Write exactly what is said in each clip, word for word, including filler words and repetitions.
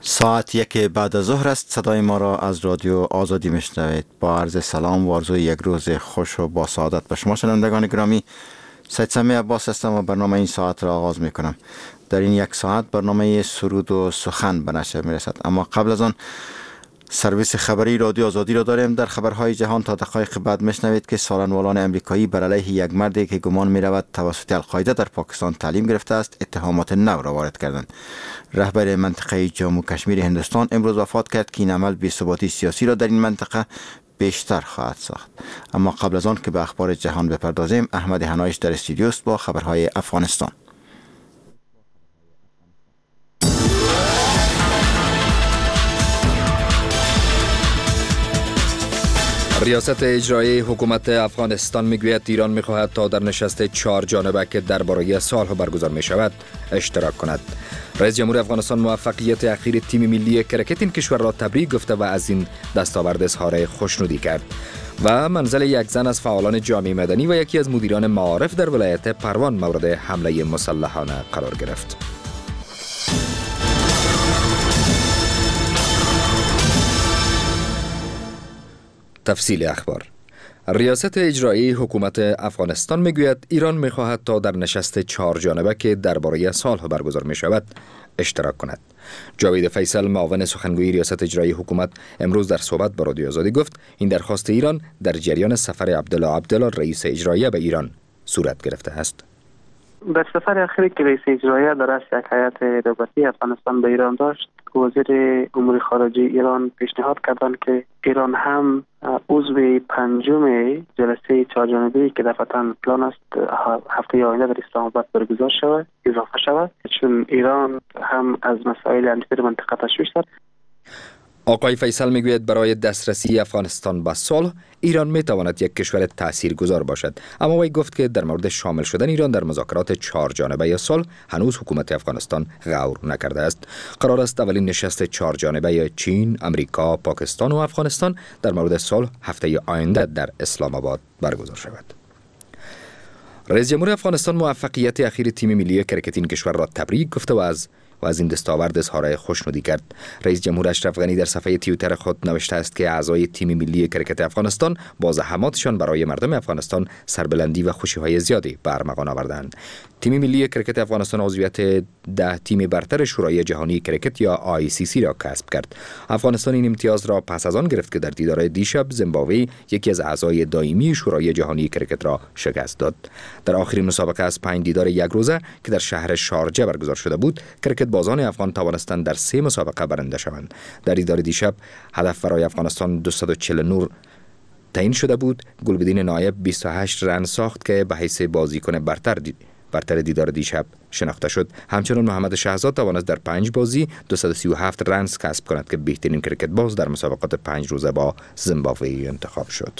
ساعت یک بعد از ظهر است. صدای ما را از رادیو آزادی میشنوید. با عرض سلام و آرزوی یک روز خوش و با سعادت به شما شنوندگان گرامی. سید سمیع عباس هستم و برنامه این ساعت را آغاز می کنم. در این یک ساعت برنامه سرود و سخن به نشر می رسد، اما قبل از آن سرویس خبری رادیو آزادی را داریم. در خبرهای جهان تا دقایق بعد میشنوید که سالنوالان امریکایی بر علیه یک مردی که گمان می رود توسط القاعده در پاکستان تعلیم گرفته است اتهامات نو را وارد کردند. رهبر منطقه جموں کشمیر هندوستان امروز وفات کرد که این عمل بی‌ثباتی سیاسی را در این منطقه بیشتر خواهد ساخت. اما قبل از آن که به اخبار جهان بپردازیم، احمد هنایش در استودیو است با خبرهای افغانستان. ریاست اجرایی حکومت افغانستان میگوید ایران میخواهد تا در نشست چهار جانبه که درباره صلح برگزار می شود اشتراک کند. رئیس جمهور افغانستان موفقیت اخیر تیم ملی کرکت این کشور را تبریک گفته و از این دستاورد اظهار خوشنودی کرد. و منزل یک زن از فعالان جامعه مدنی و یکی از مدیران معارف در ولایت پروان مورد حمله مسلحانه قرار گرفت. تفصیل اخبار. ریاست اجرایی حکومت افغانستان میگوید ایران میخواهد تا در نشست چهار جانبه که درباره صلح برگزار می شود اشتراک کند. جاوید فیصل معاون سخنگوی ریاست اجرایی حکومت امروز در صحبت با رادیو آزادی گفت این درخواست ایران در جریان سفر عبدالله عبدالله رئیس اجرایی به ایران صورت گرفته است. در سفر اخیری که رئیس اجرایی در رأس یک هیئت دولتی افغانستان به ایران داشت، وزیر امور خارجه ایران پیشنهاد کردند که ایران هم عضو پنجم جلسه چهار جانبه‌ای که دفعتاً پلان است هفته آینده در اسلام آباد برگزار شود اضافه شود، چون ایران هم از مسائل امنیتی منطقه تشویش دارد. آقای فیصل میگوید برای دسترسی افغانستان به صلح ایران میتواند یک کشور تاثیرگذار باشد، اما وی گفت که در مورد شامل شدن ایران در مذاکرات چهار جانبه یا صلح هنوز حکومت افغانستان غور نکرده است. قرار است اولین نشست چهار جانبه چین، امریکا، پاکستان و افغانستان در مورد صلح هفته آینده در اسلام آباد برگزار شود. رئیس جمهور افغانستان موفقیت اخیر تیم ملی کرکت این کشور را تبریک گفته و از و از این دستاورد اظهار خوشنودی کرد. رئیس جمهور اشرف غنی در صفحه توییتر خود نوشته است که اعضای تیم ملی کرکت افغانستان با زحماتشان برای مردم افغانستان سربلندی و خوشی‌های زیادی به ارمغان آوردند. تیم ملی کرکت افغانستان عضویت ده تیم برتر شورای جهانی کرکت یا آی سی سی را کسب کرد. افغانستان این امتیاز را پس از آن گرفت که در دیدار دیشب زیمبابوه یکی از اعضای دائمی شورای جهانی کرکت را شکست داد. در آخرین مسابقه از پنج دیدار یک روزه که در شهر شارجه برگزار شده بود، کرکت بازان افغان توانستند در سه مسابقه برنده شوند. در دیدار دیشب هدف برای افغانستان دویست و چهل و نه تعیین شده بود. گلبدین نایب بیست و هشت رن ساخت که به حیث بازیکن برتر دید. برتر دیدار دیشب شناخته شد. همچنین محمد شهزاد توانست در پنج بازی دویست و سی و هفت رنز کسب کند که بهترین کرکت باز در مسابقات پنج روزه با زیمبابوه انتخاب شد.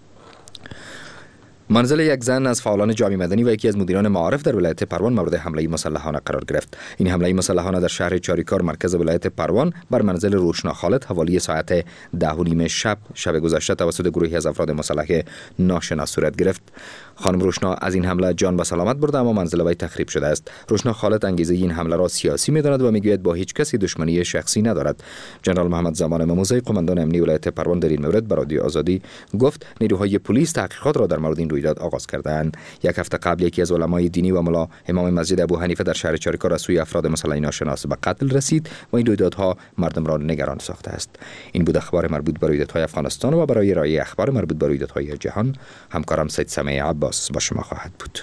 منزل یک زن از فعالان جامعه مدنی و یکی از مدیران معارف در ولایت پروان مورد حمله مسلحانه قرار گرفت. این حمله مسلحانه در شهر چاریکار مرکز ولایت پروان بر منزل روشنا خالد حوالی ساعت ده و نیم شب شب گذشته توسط گروهی از افراد مسلح ناشناس صورت گرفت. خانم روشنا از این حمله جان به سلامت برده، اما منزل وی تخریب شده است. روشنا خالد انگیزه این حمله را سیاسی می‌داند و میگوید با هیچ کسی دشمنی شخصی ندارد. جنرال محمد زمان مموزی قماندان امنی ولایت پروان در این مورد به رادیو آزادی گفت نیروهای پلیس تحقیقات را در مورد این رویداد آغاز کردند. یک هفته قبل یکی از علمای دینی و ملا امام مسجد ابو حنیفه در شهر چاریکار از سوی افراد مسلح ناشناس به قتل رسید و این رویدادها مردم را نگران ساخته است. این بود اخبار مربوط به رویدادهای افغانستان و برای ارائه اخبار مربوط به رویدادهای جهان همکارم سید سمیع عباس با شما خواهد بود.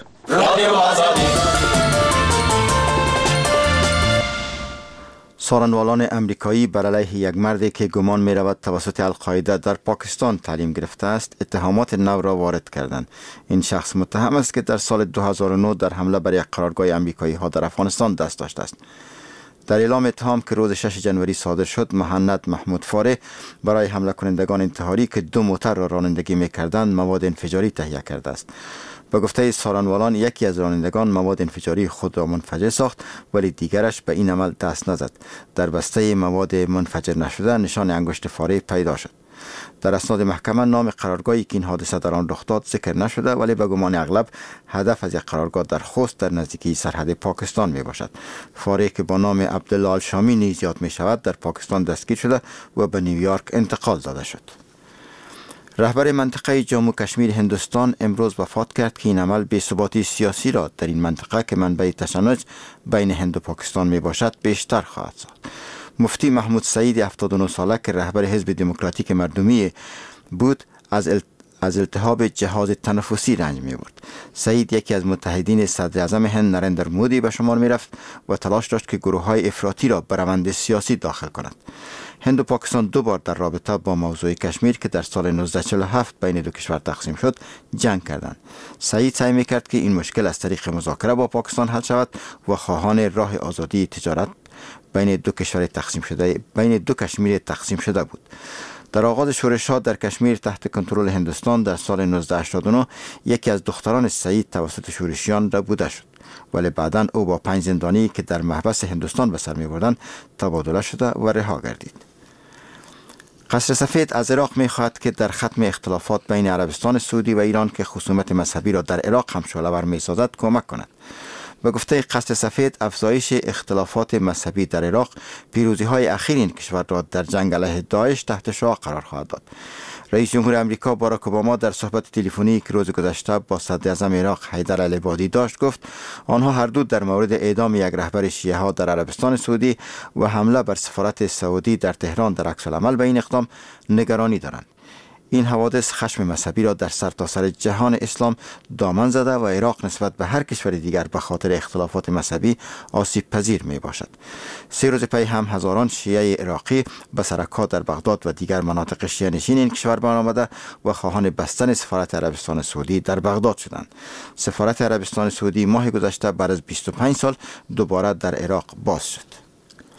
سالنوالان امریکایی بر علیه یک مردی که گمان می رود توسط القاعده در پاکستان تعلیم گرفته است اتهامات نو را وارد کردند. این شخص متهم است که در سال دو هزار و نه در حمله بر یک قرارگاه امریکایی ها در افغانستان دست داشته است. در اعلام اتهام که روز شش جنوری صادر شد، مهند محمود فاره برای حمله کنندگان انتحاری که دو موتر را رانندگی می کردند مواد انفجاری تهیه کرده است. به گفته سالنوالان یکی از رانندگان مواد انفجاری خود را منفجر ساخت ولی دیگرش به این عمل دست نزد. در بسته مواد منفجر نشده نشان انگشت فاره پیدا شد. در اسناد محکمه نام قرارگاهی که این حادثه در آن رخ داد ذکر نشده، ولی به گمان اغلب هدف از یک قرارگاه در خوست در نزدیکی سرحد پاکستان می باشد. فارغ که با نام عبدالله الشامی نیز یاد می شود در پاکستان دستگیر شده و به نیویورک انتقال داده شد. رهبر منطقه جموں کشمیر هندوستان امروز وفات کرد که این عمل بی‌ثباتی سیاسی را در این منطقه که منبع تشنج بین هند و پاکستان می باشد بیشتر خواهد ساخت. مفتی محمود سعید هفتاد و نه ساله که رهبر حزب دموکراتیک مردمی بود از ال... از التهاب جهاز تنفسی رنج می برد. سعید یکی از متحدین صدر اعظم هند نریندر مودی به شمار می رفت و تلاش داشت که گروه های افراطی را به روند سیاسی داخل کند. هند و پاکستان دو بار در رابطه با موضوع کشمیر که در سال نوزده چهل و هفت بین دو کشور تقسیم شد جنگ کردند. سعید سعی می کرد که این مشکل از طریق مذاکره با پاکستان حل شود و خواهان راه آزادی تجارت بین دو کشور تقسیم شده بین دو کشمیر تقسیم شده بود. در آغاز شورش‌ها در کشمیر تحت کنترل هندوستان در سال نوزده هشتاد و نه یکی از دختران سعید توسط شورشیان ربوده شد، ولی بعداً او با پنج زندانی که در محبس هندوستان به سر می‌بردند تبادله شده و رها گردید. قصر سفید از عراق می‌خواهد که در ختم اختلافات بین عربستان سعودی و ایران که خصومت مذهبی را در عراق هم شعله‌ور می‌سازد کمک کند. به گفته قصر سفید افزایش اختلافات مذهبی در عراق پیروزی‌های اخیر این کشور را در جنگ علیه داعش تحت شعاع قرار خواهد داد. رئیس جمهور آمریکا باراک اوباما در صحبت تلفنی که روز گذشته با صدر اعظم عراق حیدر العبادی داشت گفت آنها هر دو در مورد اعدام یک رهبر شیعه ها در عربستان سعودی و حمله بر سفارت سعودی در تهران در عکس العمل به این اقدام نگرانی دارند. این حوادث خشم مذهبی را در سرتاسر جهان اسلام دامن زده و عراق نسبت به هر کشور دیگر به خاطر اختلافات مذهبی آسیب پذیر می باشد. سه روز پی هم هزاران شیعه عراقی به سرکات در بغداد و دیگر مناطق شیعه نشین این کشور بیان آمده و خواهان بستن سفارت عربستان سعودی در بغداد شدند. سفارت عربستان سعودی ماه گذشته بعد از بیست و پنج سال دوباره در عراق باز شد.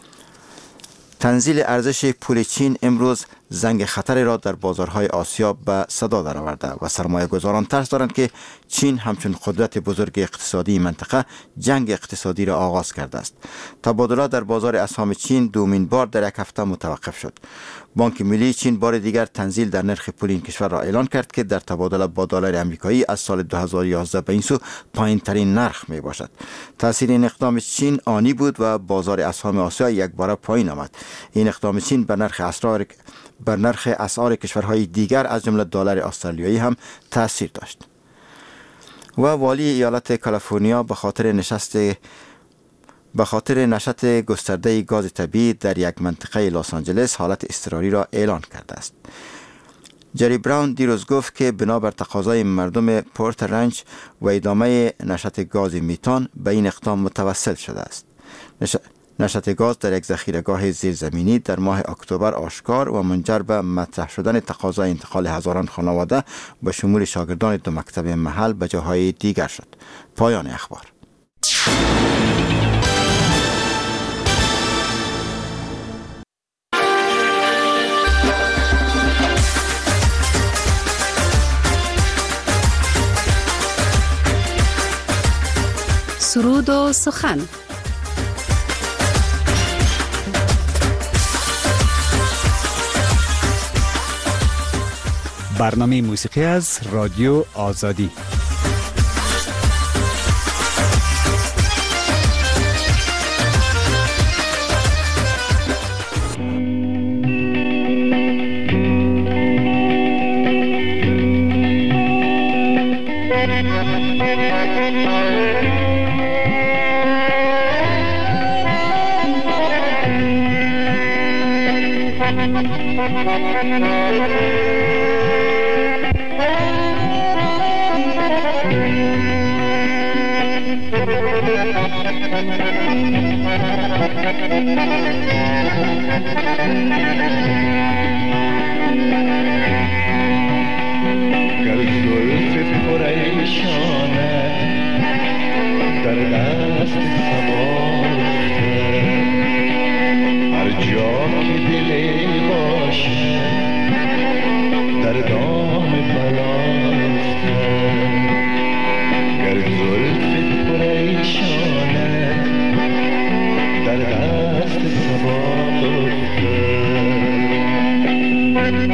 تنزیل ارزش پول چین امروز زنگ خطر را در بازارهای آسیا به صدا درآورده و سرمایه گذاران ترس دارند که چین همچون قدرت بزرگ اقتصادی منطقه جنگ اقتصادی را آغاز کرده است. تبادله در بازار اسهم چین دومین بار در یک هفته متوقف شد. بانک ملی چین بار دیگر تنزیل در نرخ پول این کشور را اعلان کرد که در تبادله با دلار آمریکایی از سال دو هزار و یازده به این سو پایین ترین نرخ می باشد. تاثیر این اقدام چین آنی بود و بازار اسهم آسیا یک بار پایین آمد. این اقدام چین بر نرخ اسعار بر نرخ اسعار کشورهای دیگر از جمله دلار استرالیایی هم تاثیر داشت. و والی ایالت کالیفرنیا به خاطر نشست به خاطر نشت گسترده گاز طبیعی در یک منطقه لس آنجلس حالت اضطراری را اعلان کرده است. جری براون دیروز گفت که بنابر تقاضای مردم پورت رنچ و ادامه نشت گاز میتان به این اقدام متوسل شده است. نش... نشت گاز در یک ذخیره‌گاه زیرزمینی در ماه اکتبر آشکار و منجر به مطرح شدن تقاضای انتقال هزاران خانواده به شمول شاگردان دو مکتب محل به جاهای دیگر شد. پایان اخبار. سرود و سخن. برنامه موسیقی از رادیو آزادی. Thank you.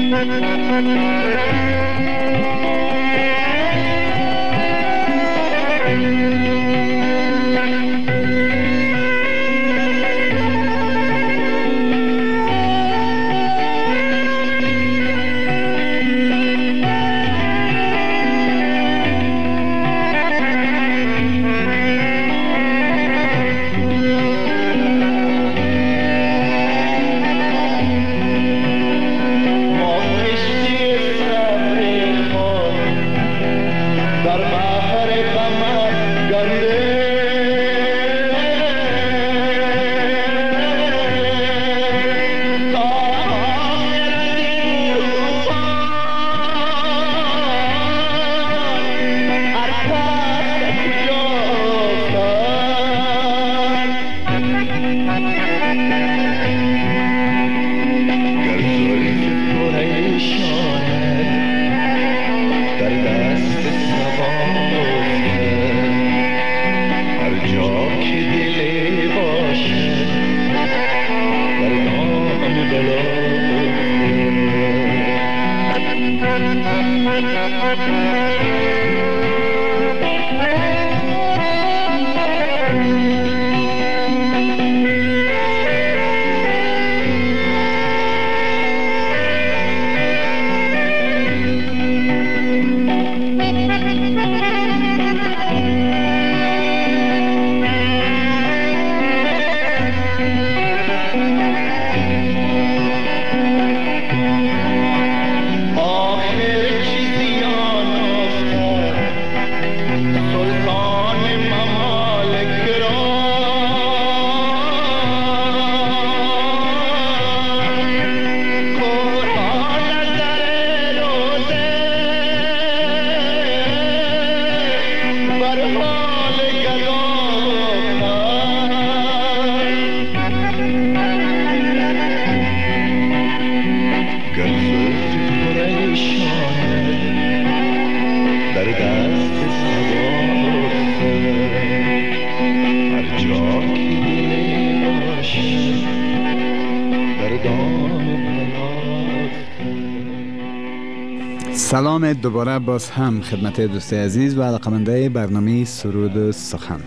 سلام دوباره باز هم خدمت دوست عزیز و علاقمنده برنامه سرود و سخن.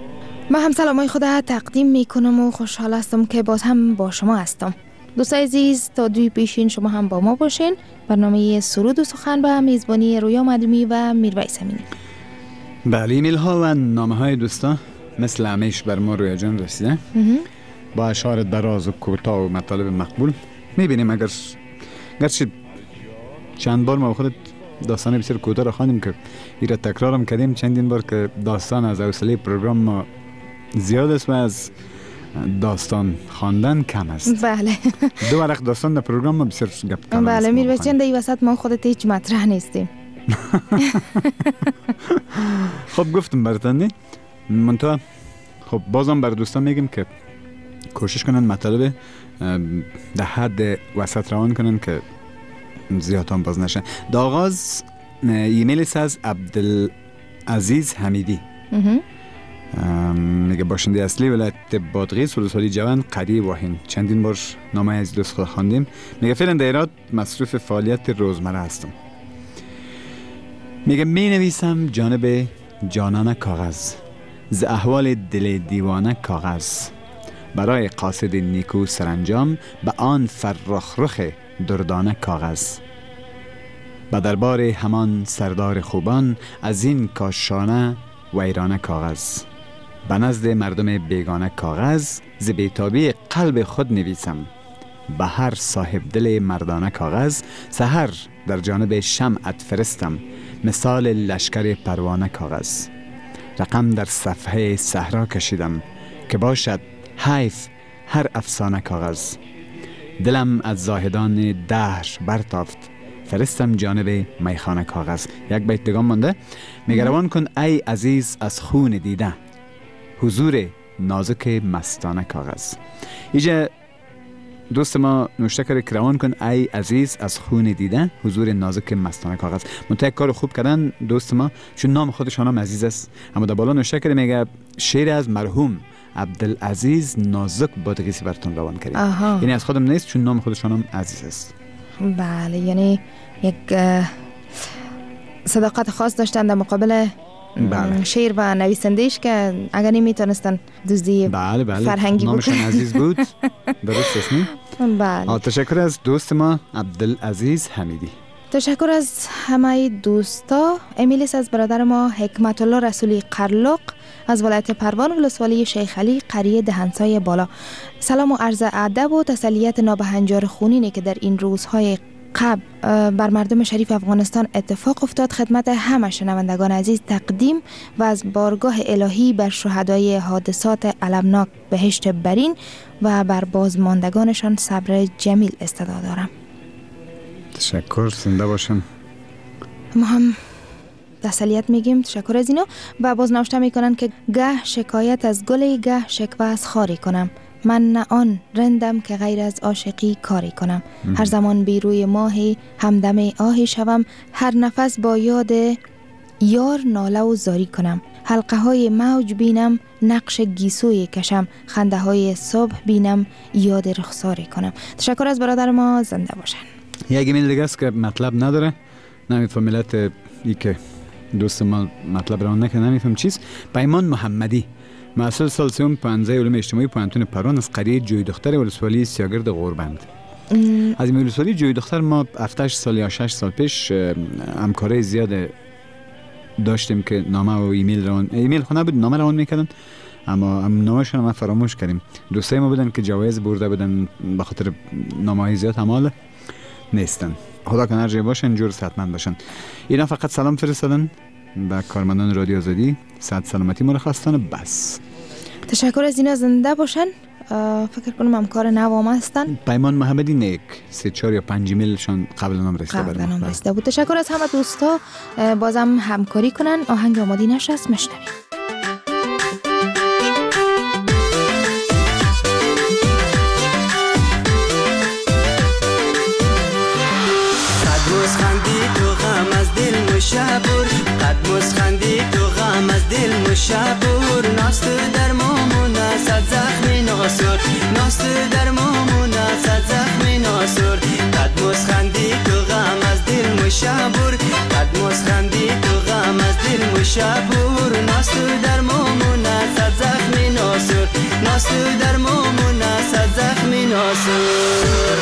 من هم سلامای خود تقدیم میکنم و خوشحال هستم که باز هم با شما هستم. دوست عزیز تا دوی پیشین شما هم با ما باشین. برنامه سرود و سخن به میزبانی رویا مدمی و میرویس امینی. بله، ایمیل ها و نامه های دوستا مثل همیشه بر ما رویا جان رسیده با اشعار دراز و کوتاه و مطالب مقبول. میبینیم اگر گرچه چند بار ما خودت داستان بسیار کوتاه را خواندیم که ایره تکرارم کردیم چندین بار که داستان از حوصله پروگرام ما زیاد است و از داستان خواندن کم است. بله. دو ورق داستان در پروگرام ما بسیار گپ کردیم. بله میرویس جان، در وسط ما خودت هیچ مطرح نیستیم. خب گفتم براتون منتها خب بازم بر دوستان میگم که کوشش کنن مطالب در حد وسط روان کنن که زیاد هم باز نشن. در آغاز ایمیل است از عبدالعزیز حمیدی. میگه باشنده اصلی ولایت بادغیس ولسوالی جوان قریه واهین. چندین بار نامه از دوست خود خواندیم. میگه فعلا در ایران مصروف فعالیت روزمره هستم. میگه می نویسم جانب جانانه کاغذ، ز احوال دل دیوانه کاغذ، برای قاصد نیکو سرانجام به آن فرخ رخ دردانه کاغذ، به دربار همان سردار خوبان از این کاشانه ویرانه کاغذ، به نزد مردم بیگانه کاغذ، ز بیتابی قلب خود نویسم، به هر صاحب دل مردانه کاغذ، سحر در جانب شمعت فرستم، مثال لشکر پروانه کاغذ، رقم در صفحه صحرا کشیدم که باشد حیف هر افسانه کاغذ، دلم از زاهدان دهر برتافت، فرستم جانب میخانه کاغذ. یک بیت دیگه مونده. میگه روان کن ای عزیز از خون دیده، حضور نازک مستانه کاغذ. اینجا دوست ما نوشته کرده که روان کن ای عزیز از خون دیده، حضور نازک مستانه کاغذ. منتها کار خوب کردن دوست ما، چون نام خودشان هم عزیز است. اما در بالا نوشته کرده میگه شعر از مرحوم عبدالعزیز نازک بادغیسی براتون روان کردیم. یعنی از خودم نیست، چون نام خودشان هم عزیز است. بله، یعنی یک اه، صداقت خاص داشتن در مقابل بله. شعر و نویسندهش که اگر نمیتونستن دزدی بله بله فرهنگی نامشان بکنن. عزیز بود. درست است نه؟ بله. آه، تشکر از دوست ما عبدالعزیز حمیدی. تشکر از همه دوستا. امیلیس از برادر ما حکمت الله رسولی قرلق از ولایت پروان ولسوالی شیخ علی قریه دهنسای بالا. سلام و عرض ادب و تسلیت نابهنجار خونینی که در این روزهای قبل بر مردم شریف افغانستان اتفاق افتاد خدمت همه شنوندگان عزیز تقدیم و از بارگاه الهی بر شهدای حادثات المناک بهشت برین و بر بازماندگانشان صبر جمیل استدا دارم. تشکر، زنده باشن. ما هم تسلیت میگیم، تشکر از اینا. و باز نوشته میکنن که گه شکایت از گلی، گه شکوه از خاری کنم. من نه آن رندم که غیر از عاشقی کاری کنم. هر زمان بی روی ماهی همدم آهی شوم. هر نفس با یاد یار ناله و زاری کنم. حلقه های موج بینم نقش گیسوی کشم. خنده های صبح بینم یاد رخساری کنم. تشکر از برادر ما، زنده باشن. یک ایمیل دیگه است که مطلب نداره، نمیفهم ملت ای که دوست ما مطلب را نکنه، نمیفهم چیست. پیمان محمدی، مسئول سال سوم پانزده علوم اجتماعی پوانتون پران از قریه جوی دختر ولسوالی سیاگرد غوربند. از این ولسوالی جوی دختر ما هفت سال یا شش سال پیش همکاری زیاد داشتیم که نامه و ایمیل روان ایمیل خونه بود، نامه روان میکردن، اما هم نامه‌شون ما فراموش کردیم. دوستای ما بودن که جوایز برده بودن، به خاطر نامه‌های زیاد همال نیستن. خدا کنه هر جای باشن جور صحتمند باشن. اینا فقط سلام فرستادن به کارمندان رادیو آزادی، صحت سلامتی ما رو خواستن بس. تشکر از اینا، زنده باشن. فکر کنم همکار نوام هستن. پیمان محمدی نیک سه چهار یا پنج ایمیلشان قبل نام رسیده قبل نام رسیده بود. تشکر از همه دوستا، بازم همکاری کنن. آهنگ آماده نشست، مشنویم. مشابور قد مسخندی تو غم از دل مشابور ناست در مامونا صد زخمی ناسور ناست در مامونا صد زخمی ناسور قد مسخندی تو غم از دل مشابور قد مسخندی تو غم از دل مشابور ناست در مامونا صد زخمی ناسور ناست در مامونا صد زخمی ناسور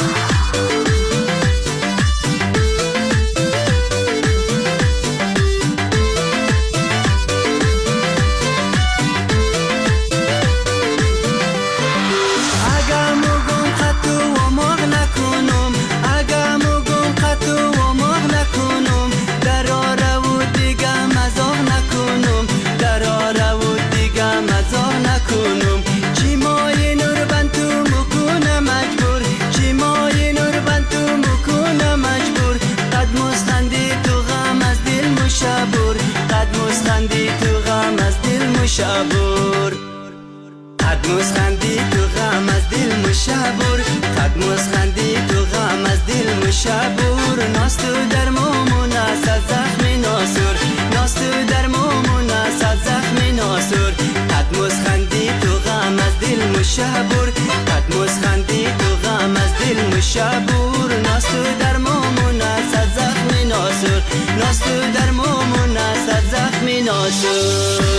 مشابور قد مسخندی تو غم از دل مشابور قد مسخندی تو غم از دل مشابور ناست در مومونا صد زخمی ناسور ناست در مومونا صد زخمی ناسور قد مسخندی تو غم از دل مشابور قد مسخندی تو غم از دل مشابور ناست در مومونا صد زخمی ناسور ناست در مومونا صد زخمی ناسور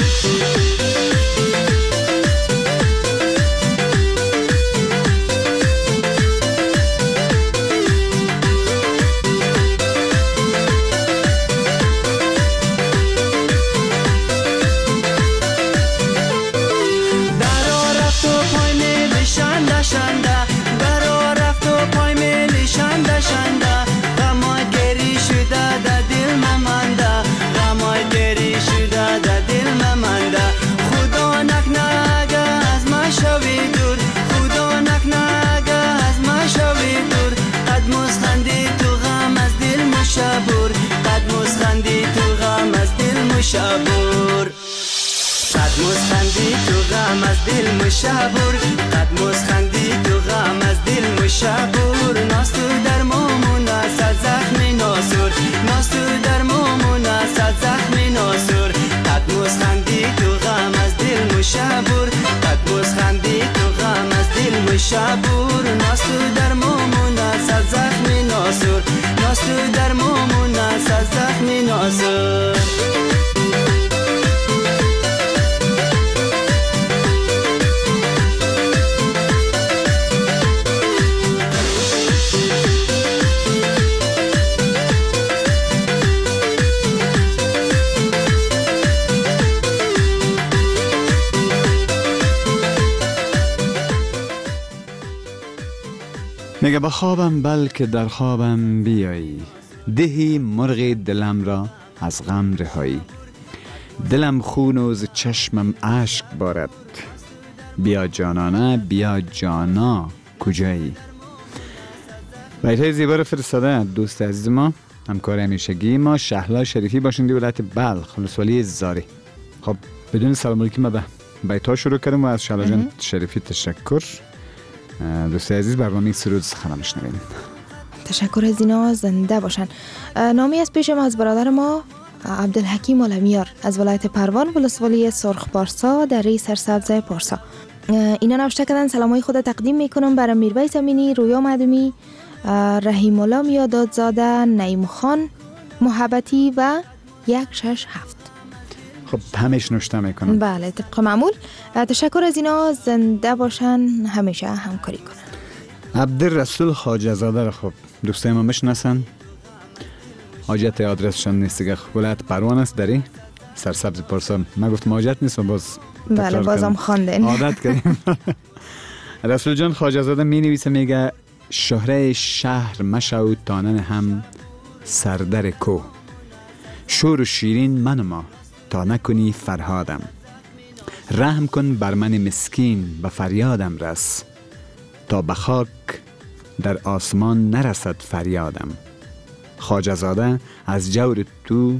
مشابور قد مسخندی تو غم از دل مشابور قد مسخندی تو غم از دل مشابور ناست در مومونا صد زخمی ناسور ناست در مومونا صد زخمی ناسور قد مسخندی تو غم از دل مشابور قد مسخندی تو غم از دل مشابور ناست در مومونا صد زخمی ناسور ناس تو درمومون است از زخم ناسور میگه با خوابم بلکه در خوابم بیایی، دهی مرغ دلم را از غم رهایی. دلم خون و ز چشمم اشک بارد، بیا جانانه بیا جانا کجایی. بیتای زیبا رو فرستاده دوست عزیز ما، همکار همیشگی ما شهلا شریفی باشندی ولایت بلخ ولسوالی زاری. خب بدون سلام علیکم ما به بیتا شروع کردم و از شهلا جان شریفی تشکر. دوست عزیز برنامه سرود سخن میشنویم. تشکر از اینا، زنده باشن. نامی از پیش ما از برادر ما عبدالحکیم علمیار از ولایت پروان ولسوالی سرخ پارسا در سرسبز پارسا. اینا نوشته کردن سلامای خود تقدیم میکنم برای میربای زمینی، رویا معدومی، رحیم الله میادادزاده، نعیم خان محبتی و یک شش هفت. خب همش نوشته میکنم. بله طبق معمول. تشکر از اینا، زنده باشن، همیشه همکاری کنن. عبدالرسول خواجه زاده را خب دوستای ما میشناسن. حاجت آدرسشان نیست دیگه، ولایت پروان است دری سرسبز پارسا. من گفتم حاجت نیست و باز بله بازم خواندن عادت کردیم. رسول جان خواجه زاده می نویسه میگه شهره شهر مشو تانن هم سردر کو، شور و شیرین من ما تا نکنی فرهادم. رحم کن بر من مسکین به فریادم رس، تا به خاک در آسمان نرسد فریادم. خواجه زاده از جور تو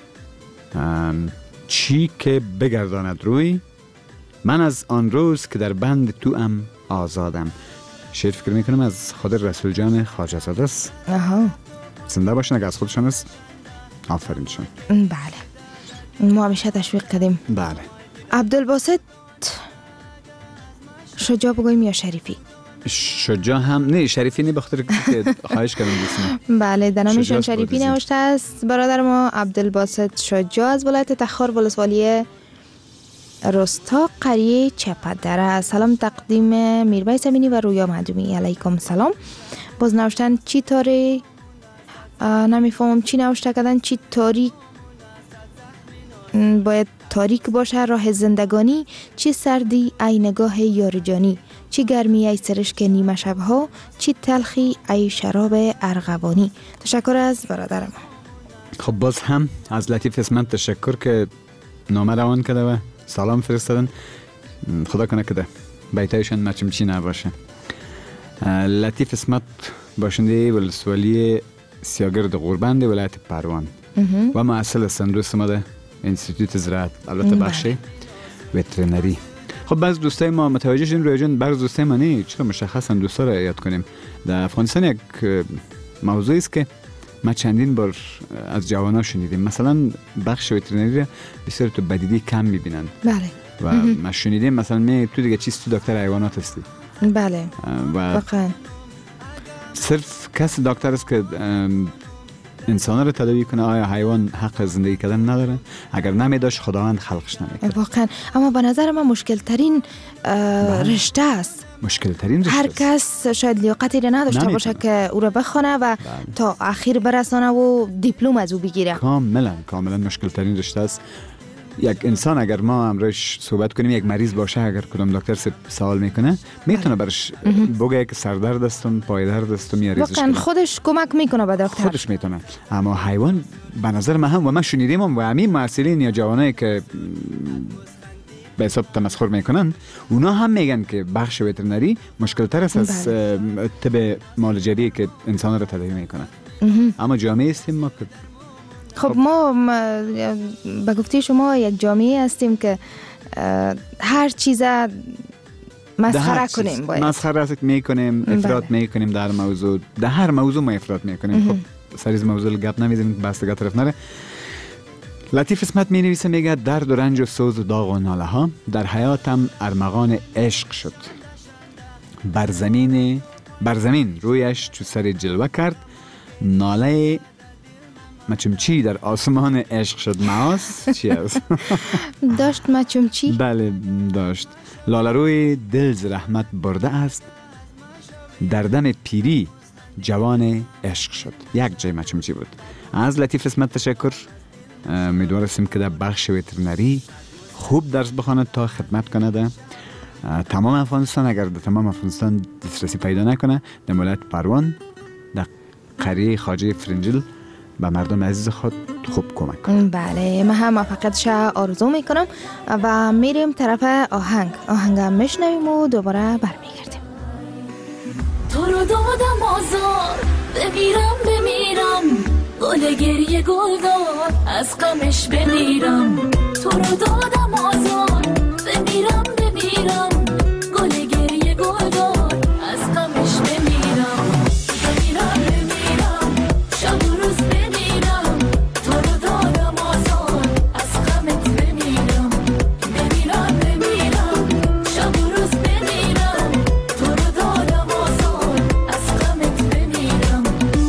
چی که بگرداند روی، من از آن روز که در بند تو ام آزادم. شعر فکر میکنم از خود رسول جان خواجه زاده است. آها زنده باشن اگه از خودشان است. آفرینشان. بله ما همیشه تشویق کردیم. بله. عبدالباسط شجاع بگویم یا شریفی؟ شجاع هم نه، شریفی نه، بخاطر که خواهش کردم دوستم. بله در نامشون شریفی نوشته است. برادر ما عبدالباسط شجاع از ولایت تخار ولسوالی رستا قریه چپدره. سلام تقدیم میربای زمینی و رویا معدومی. علیکم سلام. باز نوشتن چی طوری نمیفهمم چی نوشته کردن، چی تاریک باید تاریک باشه راه زندگانی، چی سردی ای نگاه یار جانی، چی گرمی ای سرشک نیمه شبها، چی تلخی ای شراب ارغوانی. تشکر از برادر ما. خب باز هم از لطیف اسمت تشکر که نامه روان کرده و سلام فرستادن. خدا کنه که ده بیتایشان مچمچی نباشه. لطیف اسمت باشنده ولسوالی سیاگرد غوربند ولایت پروان و معسل هستن. دوست ما ده انستیتوت زراعت، البته بخش وترنری. خب بعض دوستای ما متوجه شدیم روی جان، بعض دوستای ما نه، چرا مشخصا دوستا را یاد کنیم. در افغانستان یک موضوعی است که ما چندین بار از جوانا شنیدیم، مثلا بخش وترنری را بسیار تو بدیدی کم میبینن. بله. و ما شنیدیم مثلا می تو دیگه چیست تو دکتر حیوانات هستی. بله. و واقعا صرف کس دکتر است که انسان رو تداوی کنه. آیا حیوان حق زندگی کردن نداره؟ اگر نمیداشت خداوند خلقش نمیکرد. واقعا. اما به نظر من مشکل ترین رشته است. مشکل ترین رشته هر است. کس شاید لیاقتی را نداشته نمیتونه. باشه که او را بخونه و بله. تا اخیر برسانه و دیپلم از او بگیره. کاملا کاملا مشکل ترین رشته است. یک انسان اگر ما امروز صحبت کنیم، یک مریض باشه، اگر کدام دکتر سوال میکنه میتونه برش بگه که سردرد هستم، پای درد هستم یا ریزش واقعا کنه. خودش کمک میکنه به دکتر. خودش میتونه. اما حیوان به نظر من هم و من شنیدیم هم و همین معسلین یا جوانایی که به حساب تمسخر میکنن، اونا هم میگن که بخش وترنری مشکل تر است از طب معالجری که انسان رو تداوی میکنه. اما جامعه هستیم ما که خب ما به گفته شما یک جامعه هستیم که هر چیز مسخره کنیم. باید مسخره میکنیم، افراط بله. میکنیم در موضوع، در هر موضوع ما افراط میکنیم. خب سریز موضوع گپ نمیزنیم بستگاه طرف نره. لطیف اسمت می نویسه میگه درد و رنج و سوز و داغ و ناله ها در حیاتم ارمغان عشق شد. بر زمین بر زمین رویش چو سر جلوه کرد، ناله مچمچی در آسمان عشق شد ماست چی است؟ داشت مچمچی؟ بله داشت. لاله روی دل ز رحمت برده است، در دم پیری جوان عشق شد. یک جای مچمچی بود. از لطیف اسمت تشکر. امیدوار هستیم که در بخش وترنری خوب درس بخواند تا خدمت کنه تمام افغانستان. اگر در تمام افغانستان دسترسی پیدا نکنه، در ولایت پروان در قریه خواجه فرنجل به مردم عزیز خود خوب کمک کنه. بله، من هم موفقیتش آرزو میکنم و میریم طرف آهنگ آهنگ هم میشنویم و دوباره برمیگردیم. تو رو دادم آزار، بمیرم بمیرم، گل گریه گل دار، از غمش بمیرم. تو رو دادم آزار، بمیرم بمیرم، گل گریه گل دار، از غمش بمیرم. بمیرم بمیرم، شب و روز بمیرم، تو رو دادم آزار، از غمت بمیرم. بمیرم بمیرم، شب و روز بمیرم، تو رو دادم آزار، از غمت بمیرم.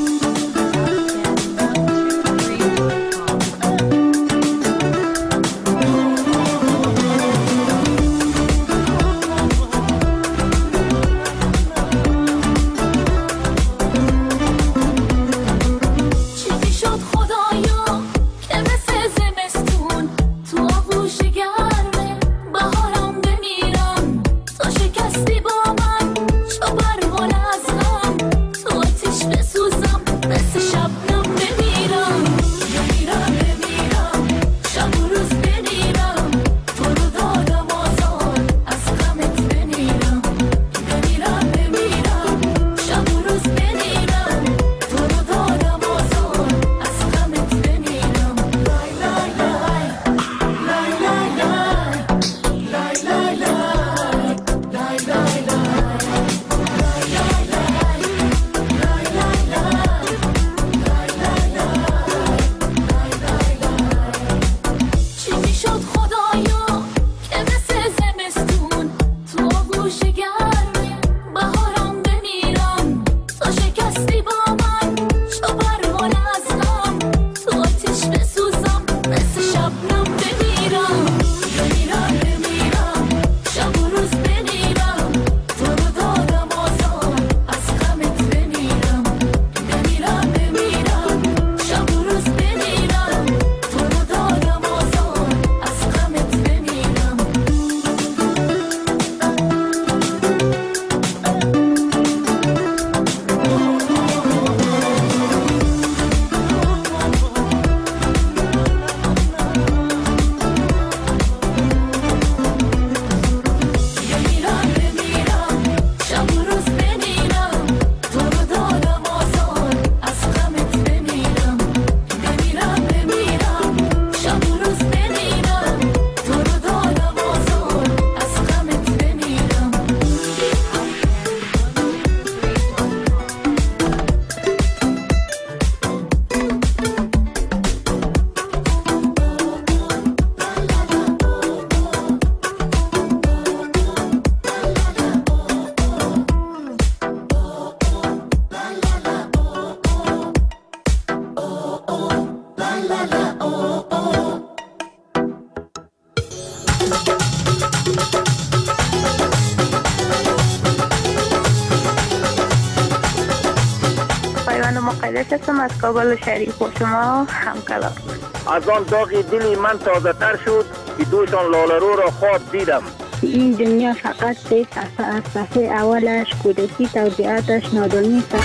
هستم از کابل شریف و شما همکلام. از آن داغی دلی من تازه تر شد که دوشان لاله رو را خواب دیدم. این دنیا فقط سه صفحه از صفحه اولش کودکی توضیحاتش نادانی است.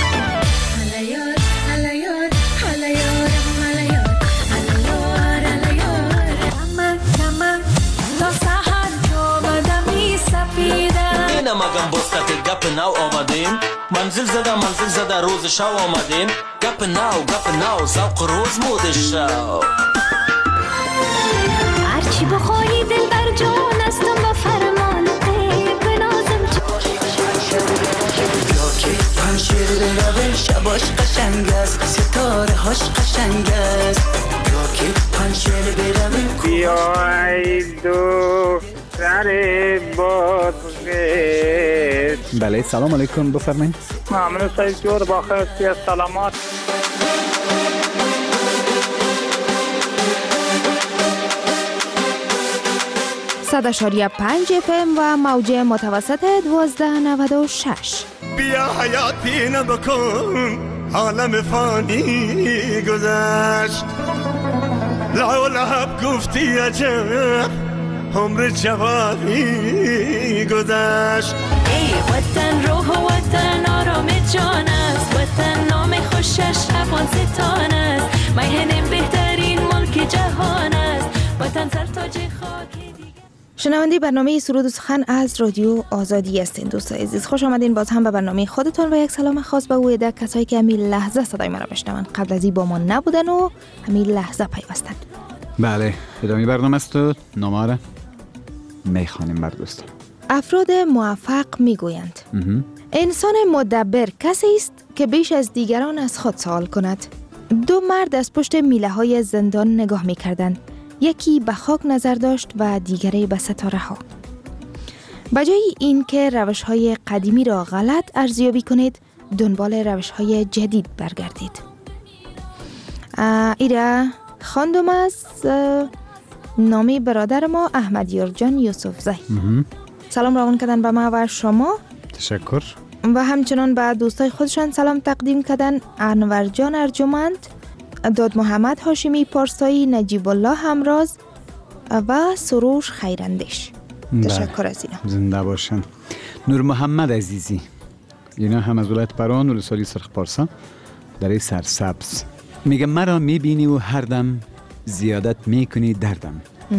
هلیار هلیار هلیار هلیار هلیار هلیار کمر کمر تا سحر جو بدمی سپیدم. اینه مگم بستت گپ نو آمدیم، منزل زده منزل زده روز شو آمدیم. گپ نو گپ نو ذوق روز مود شو. هرچی بخواهی دل بر جان استم و فرمان غیب بنازم. یا که پنشیر بروه شباش قشنگ است، ستاره هاش قشنگ است. یا که پنشیر بروه بیای دو سر بازگشت. بله سلام علیکم بفرمایید. ممنون سعید جور با خیلی سلامات. صد اشاری پنج اف ام و موج متوسط دوازده نود و شش. بیا حیاتی نبکن عالم فانی گذشت لعو لحب گفتی عجب عمر جوانی گذشت. ای وطن روح و وطن آرام جان است، وطن نام خوشش افغانستان است، میهن بهترین ملک جهان است، وطن سرتاج خاک. شنونده برنامه سرود و سخن از رادیو آزادی هستین. دوستان عزیز خوش آمدین باز هم به برنامه خودتون و یک سلام خاص به اویده کسایی که همین لحظه صدای ما را بشنون، قبل از این با ما نبودن و همین لحظه پیوستن. بله ادامه برنامه است و نامه را میخوانیم بر دوستان. افراد موفق میگویند انسان مدبر کسی است که بیش از دیگران از خود سوال کند. دو مرد از پشت میله های زندان نگاه میکردند، یکی به خاک نظر داشت و دیگری به ستاره ها. بجای این که روش های قدیمی را غلط ارزیابی کنید، دنبال روش های جدید برگردید. ایره خواندم از نامی برادر ما احمدیار جان یوسف زی. سلام روان کردن به ما و شما. تشکر. و همچنان به دوستای خودشان سلام تقدیم کردن انور جان ارجمند، داد محمد هاشمی پارسایی، نجیب الله همراز و سروش خیراندیش. تشکر از اینا. زنده باشن. نور محمد عزیزی، اینا هم از ولایت پران ولسوالی سرخ پارسا در سرسبز، میگه مرا میبینی و هر دم زیادت میکنی دردم.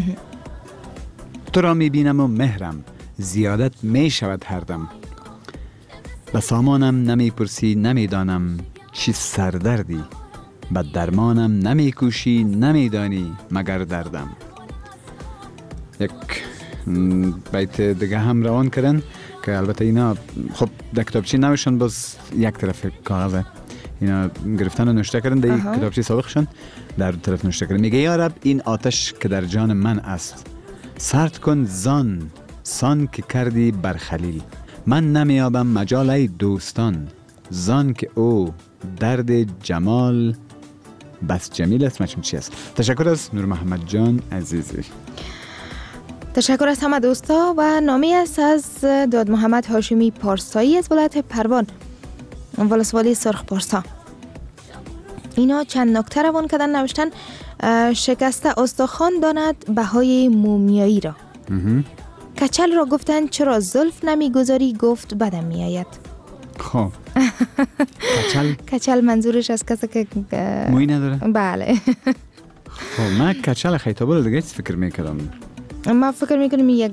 تو را میبینم و مهرم زیادت میشود هر دم. به سامانم نمیپرسی نمیدانم چی سردردی، به درمانم نمیکوشی نمیدانی مگر دردم. یک بیت دیگه هم روان کردن که البته اینا خب در کتابچه نوشتن، باز یک طرف کاغذه اینا گرفتن و نوشته کردن، در یک کتابچه سابقشون در طرف نوشته کردن. میگه یا رب این آتش که در جان من است، سرد کن زان سان که کردی بر خلیل. من نمیابم مجال ای دوستان، زان که او درد جمال بس جمیل است. مچم چی است؟ تشکر از نور محمد جان عزیزی. تشکر از همه دوستا. و نامی است از داد محمد هاشمی پارسایی از ولایت پروان ولسوالی سرخ پارسا. اینا چند نکته روان کردن، نوشتن شکسته استخوان داند بهای مومیایی را. کچل را گفتن چرا زلف نمیگذاری، گفت بدم میآید. خب کچل کچل منظورش از کسی که موی نداره؟ بله. خب من کچل خیطابل دیگه چی فکر میکردم؟ ما فکر میکنیم یک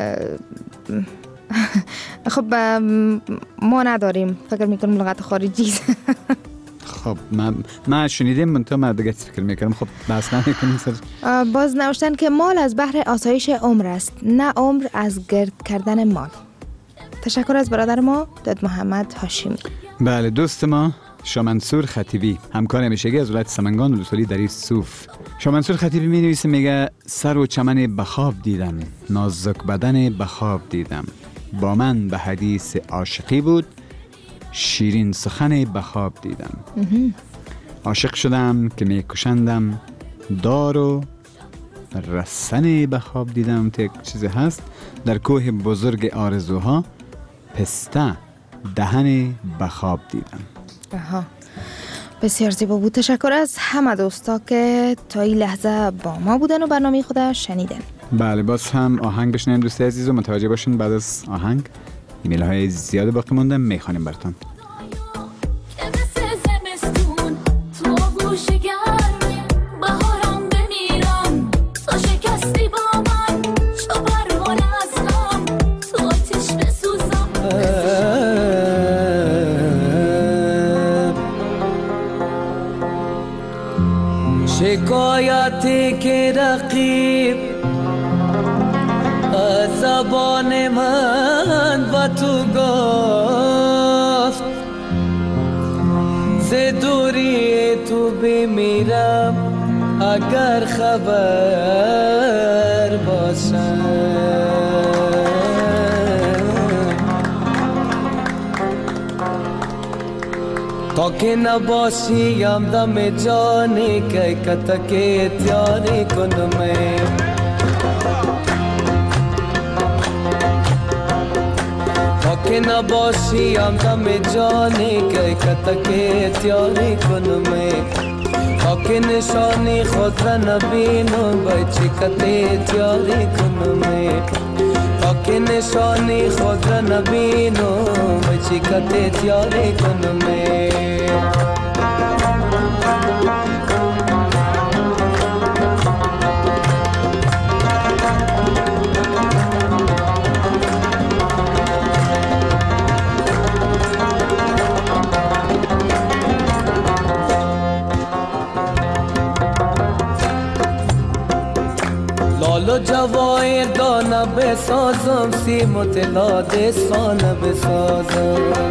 خب ما نداریم، فکر میکنم لغت خارجی. خب من من شنیدم من تو من دیگه فکر میکردم. خب بس نمیکنیم سر. باز نوشتن که مال از بحر آسایش عمر است، نه عمر از گرد کردن مال. تشکر از برادر ما داد محمد هاشمی. بله دوست ما شامنصور خطیبی، همکار همیشگی از ولایت سمنگان ولسوالی دری صوف. شامنصور خطیبی می نویسه، میگه سر و چمن بخاب دیدم، نازک بدن بخاب دیدم، با من به حدیث عاشقی بود، شیرین سخن بخاب دیدم. عاشق شدم که می کشندم، دار و رسن بخاب دیدم. تا یک چیزی هست در کوه بزرگ آرزوها، پسته دهن بخاب دیدم. آها بسیار زیبا بود. تشکر از همه دوستا که تا این لحظه با ما بودن و برنامه خود شنیدن. بله باز هم آهنگ بشنین دوستی عزیز و متوجه باشین بعد از آهنگ ایمیل های زیاد باقی مونده میخوانیم براتون. شکایتی که رقیب از زبان من و تو گفت، ز دوری تو بمیرم اگر خبر باشم. تا که نباشیم دم جانی که کتا که تیاری کنم، که نباشی همدم جانی که کتک تیاری کنمه تا که نشانی خود را نبینم بچه کتی تیاری کنمه تا که نشانی خود را نبینم بچه کتی تیاری کنمه لالو جوایر دانه بسازم سیم و طلا دستانه بسازم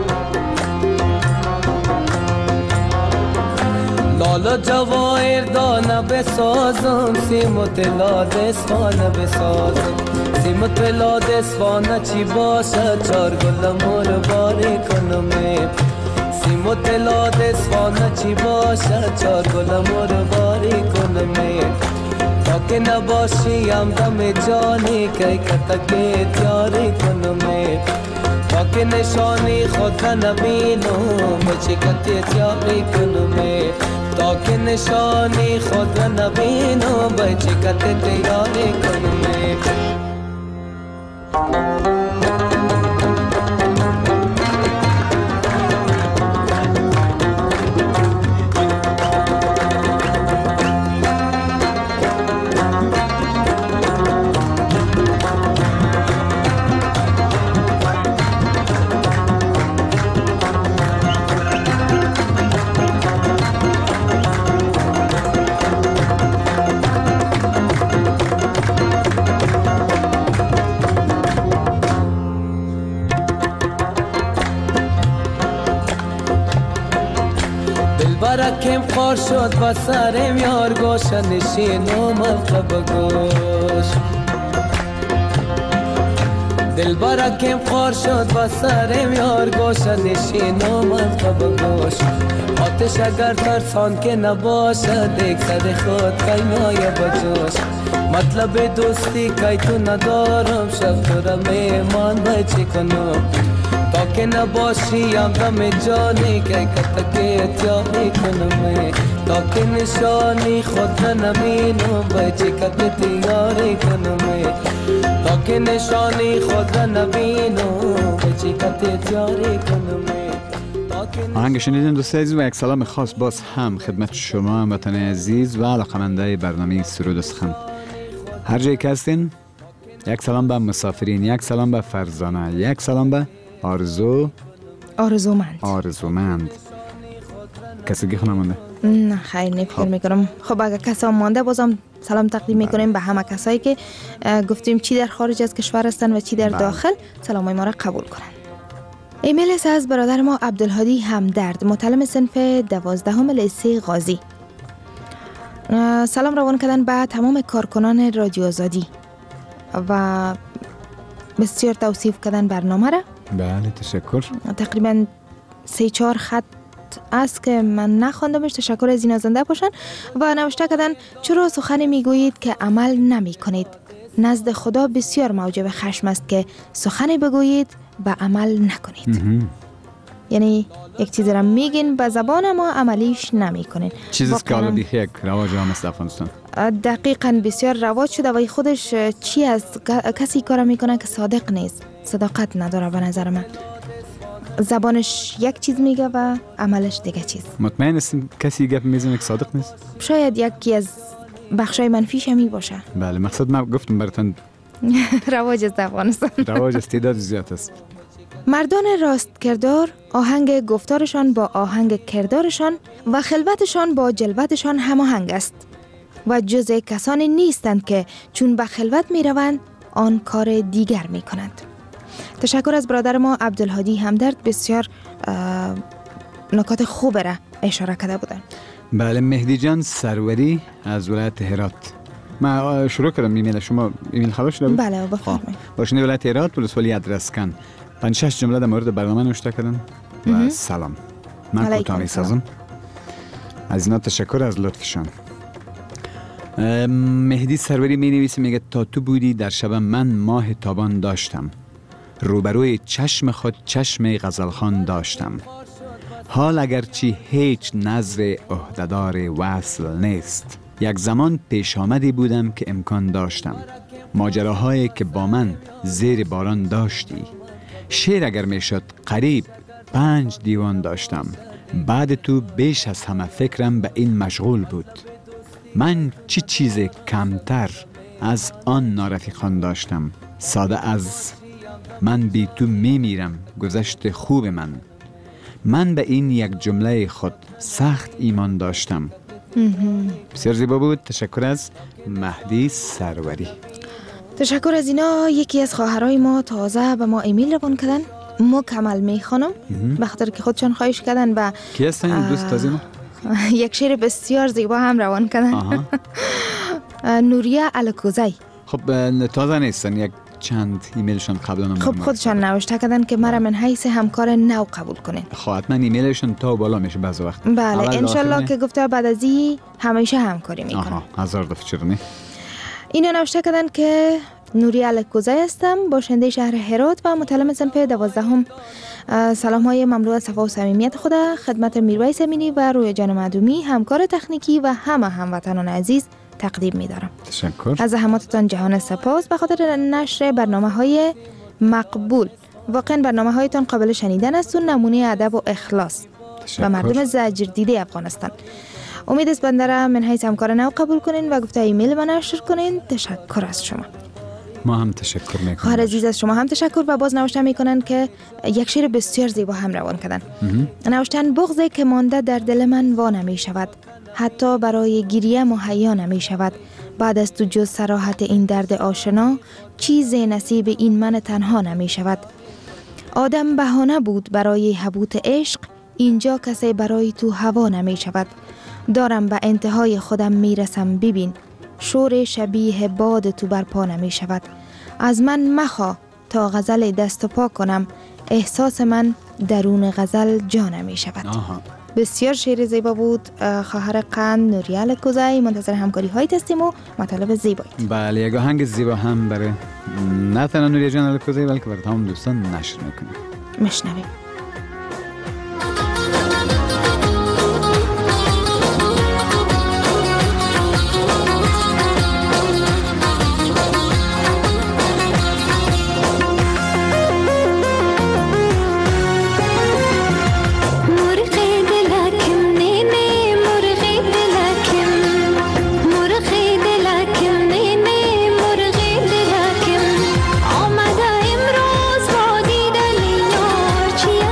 لالو جوایر دانه بسازم سیم و طلا دستانه بسازم سیم و طلا دستانه چی باشه چار گل مور باری کنمه سیم و طلا دستانه چی باشه چار گل مور باری کنمه تا که نباشی همدم جانی که کتک تیاری کنمه تا که نشانی خود را نبینم بچه کتی تیاری کنمه تا که نشانی خود را نبینم بچه کتی تیاری کنمه برکم خار شد با سرم یار گوش نشینو ملقب گوش دل برکم خار شد با سرم یار گوش نشینو ملقب گوش آتش اگر ترسان که نباشه دیگ سر خود کیمای بجوش مطلب دوستی که تو ندارم شب تو را میمان بچی کنم تا که نباشی همدم جانی که کتک تیاری کنمه تا که نشانی خود را نبینم بچه کت تیاری کنمه تا که نشانی خود را نبینم بچه کت تیاری کنمه آهنگ شنیدین دوست عزیز و یک سلام خاص باز هم خدمت شما هموطنان عزیز و علاقه‌مندای برنامه سرود و سخن هر جایی که هستین. یک سلام به مسافرین، یک سلام به فرزانه، یک سلام به آرزو آرزومند آرزومند کسی گیخ نمانده؟ نه خیر نفکر میکنم. خب اگر کسی هم مانده بازم سلام تقدیم میکنیم به همه کسایی که گفتیم چی در خارج از کشور هستن و چی در داخل سلام ما را قبول کنن. ایمیل است از برادر ما عبدالهادی همدرد، متعلم صنف دوازدهم لیسه غازی. سلام روان کردن به تمام کارکنان رادیو آزادی و بسیار توصیف کردن برنامه را. بله تشکر. تقریبا سه چهار خط است که من نخواندمش، تشکر از این نازنده باشن. و نوشته کردن چرا سخنی میگویید که عمل نمی کنید؟ نزد خدا بسیار موجب خشم است که سخنی بگویید به عمل نکنید. یعنی یک چیزی را میگین به زبان ما عملیش نمی کنین. چیزی که حالا دیگه یک رواج هم است افغانستان. دقیقاً بسیار رواج شده و خودش چی است؟ کسی کار میکنه که صادق نیست، صداقت نداره به نظر من. زبانش یک چیز میگه و عملش دیگه چیز. مطمئن هستین کسی گپ میزنه که صادق نیست؟ شاید یکی از بخشای منفیش همی باشه. بله مقصد من گفتم براتون رواج است افغانستان. رواج است، تعداد زیاد است. مردان راست کردار آهنگ گفتارشان با آهنگ کردارشان و خلوتشان با جلوتشان هماهنگ است و جز کسانی نیستند که چون به خلوت می روند آن کار دیگر می کنند. تشکر از برادر ما عبدالهادی همدرد، بسیار نکات خوب را اشاره کرده بودن. بله مهدی جان سروری از ولایت هرات. ما شروع کردم ایمیل شما ایمیل خلاص شده؟ بله بفرمایید. باشنده ولایت هرات ولسوالی ادرسکن پنج شش جمله در مورد برنامه نوشته کردن و سلام. من کوتاه می‌سازم. از اینا تشکر از لطفشان. مهدی سروری می نویسه میگه تا تو بودی در شب من ماه تابان داشتم، روبروی چشم خود چشم غزلخان داشتم. حال اگرچه هیچ نظر عهدهدار وصل نیست، یک زمان پیش آمدی بودم که امکان داشتم. ماجراهایی که با من زیر باران داشتی. شعر اگر میشد قریب پنج دیوان داشتم. بعد تو بیش از همه فکرم به این مشغول بود. من چی چیز کمتر از آن نارفیقان داشتم. ساده از من بی تو میمیرم گذشت خوب من. من به این یک جمله خود سخت ایمان داشتم. بسیار زیبا بود. تشکر از مهدی سروری. تشکر از اینا. یکی از خواهرای ما تازه به ما ایمیل روان کردن، مکمل میخوانم به خاطر که خودشان خواهش کردن و کی هستن این دوست تازه ما؟ یک شعر بسیار زیبا هم روان کردن. نوریه الکوزی. خب تازه نیستن، یک چند ایمیلشون قبلا هم خب خودشان نوشته کردن که مرا من حیث همکار نو قبول کنین. خب حتما ایمیلشون تا بالا میشه بعض وقت. بله انشالله که گفته بعد از این همیشه همکاری میکنن. آها هزار دفعه چرا نه. اینو نوشته کردن که نوری الکوزی هستم، باشنده شهر هرات و متعلم صنف دوازدهم. سلام های مملو از صفا و صمیمیت خدا خدمت میرویس امینی و رویا جان معدومی همکار تکنیکی و همه هموطنان عزیز تقدیم می‌دارم. تشکر. از زحماتتان جهان سپاس به خاطر نشر برنامه‌های مقبول. واقعا برنامه‌هایتان قابل شنیدن است و نمونه ادب و اخلاص و مردم زجر دیده افغانستان. امید است بنده را من حیث همکار نو قبول کنین و گفته ایمیل من نشر کنین. تشکر از شما. ما هم تشکر میکنم. خواهر عزیز از شما هم تشکر و باز نوشته میکنن که یک شعر بسیار زیبا هم روان کردن. نوشتن بغضی که مانده در دل من وا نمی شود، حتی برای گریه مهیا نمی شود. بعد از تو جز صراحت این درد آشنا، چیز نصیب این من تنها نمی شود. آدم بهانه بود برای حبوط عشق، اینجا کسی برای تو هوا نمی شود. دارم به انتهای خودم میرسم، ببین شور شبیه باد تو برپا نمی شود. از من مخوا تا غزل دست و پا کنم، احساس من درون غزل جا نمی شود. آها. بسیار شعر زیبا بود. خواهر قند نوریه الکوزی، منتظر همکاری های هستیم و مطالب زیبایی. بله یک آهنگ زیبا هم برای نه تنها نوریه جان الکوزی بلکه برای تمام دوستان نشر میکنیم. مشنویم. چی